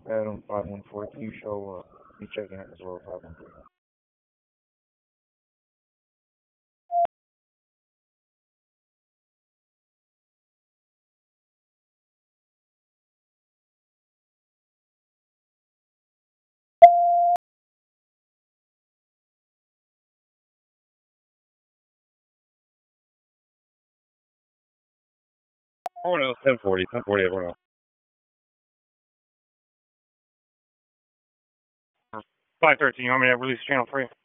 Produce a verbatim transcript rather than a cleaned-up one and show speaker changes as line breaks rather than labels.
Adam five one four, can you show, uh, you check in as well, five one three. Oh no, ten forty, ten forty, everyone else. five thirteen, you want me to release channel three?